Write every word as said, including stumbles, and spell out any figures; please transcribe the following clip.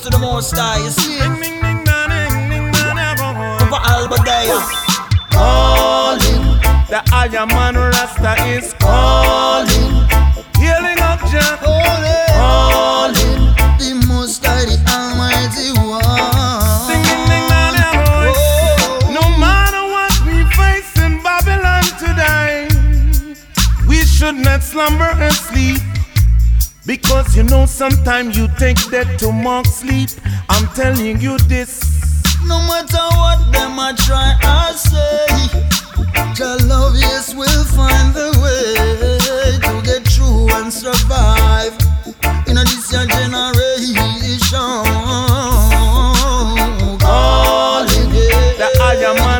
to the Most High, you see it? Over Albadaya. Calling, the Iron Man Rasta is calling. Healing up Jah, Calling, the Most High, the Almighty One. Singing, ding, ding, ding, no matter what we face in Babylon today, we should not slumber and sleep. Because you know sometimes you take that to mock sleep. I'm telling you this. No matter what them a try